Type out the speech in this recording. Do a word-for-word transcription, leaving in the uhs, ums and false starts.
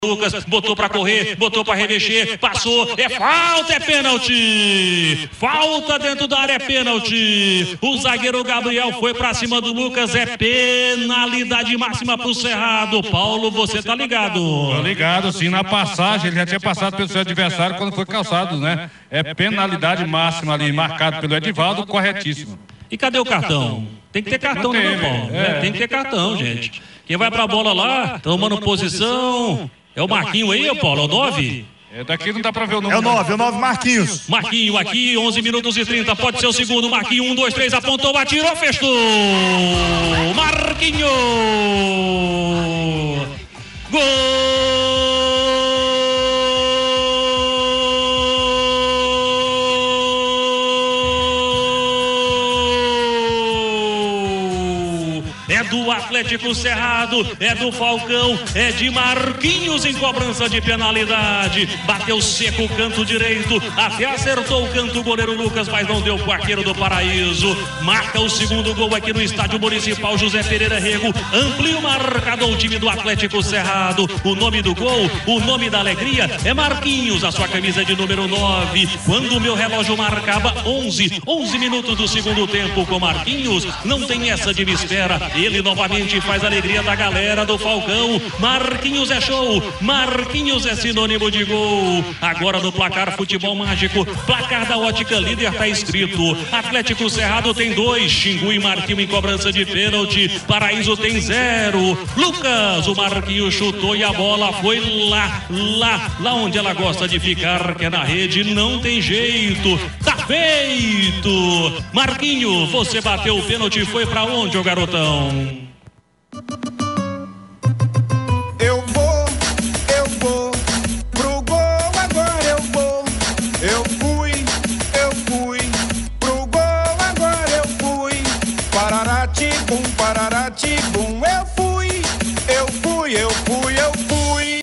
Lucas, botou pra correr, botou pra remexer, passou, é falta, é pênalti, falta dentro da área, é pênalti, o zagueiro Gabriel foi pra cima do Lucas, é penalidade máxima pro Cerrado. Paulo, você tá ligado? Tô ligado, sim, na passagem, ele já tinha passado pelo seu adversário quando foi calçado, né? É penalidade máxima ali, marcado pelo Edivaldo, corretíssimo. E cadê o cartão? Tem que ter cartão, né, meu Paulo? É. Tem que ter cartão, gente. Quem vai pra bola lá, tomando posição... É o Marquinho aí, ô Paulo, é o nove? É, daqui não dá pra ver o número. É o nove, é o nove Marquinhos. Marquinho aqui, onze minutos e trinta, pode ser o segundo. Marquinho, um, dois, três, apontou, atirou, festou! Marquinho! Gol! É do Atlético Cerrado, é do Falcão, é de Marquinhos em cobrança de penalidade. Bateu seco o canto direito, até acertou o canto o goleiro Lucas, mas não deu o arqueiro do Paraíso. Marca o segundo gol aqui no estádio municipal José Pereira Rego. Amplia o marcador o time do Atlético Cerrado. O nome do gol, o nome da alegria é Marquinhos, a sua camisa de número nove. Quando o meu relógio marcava onze, onze minutos do segundo tempo com Marquinhos, não tem essa de me espera. Ele novamente faz a alegria da galera do Falcão. Marquinhos é show, Marquinhos é sinônimo de gol. Agora no placar Futebol Mágico, placar da Ótica Líder tá escrito: Atlético Cerrado tem dois, Xingu e Marquinhos em cobrança de pênalti, Paraíso tem zero. Lucas, o Marquinhos chutou e a bola foi lá, lá, lá onde ela gosta de ficar, que é na rede, não tem jeito, tá feito. Marquinhos, você bateu o pênalti, foi pra onde, ô garotão? Eu vou, eu vou pro gol, agora eu vou. Eu fui, eu fui pro gol, agora eu fui. Pararati, bum, pararati.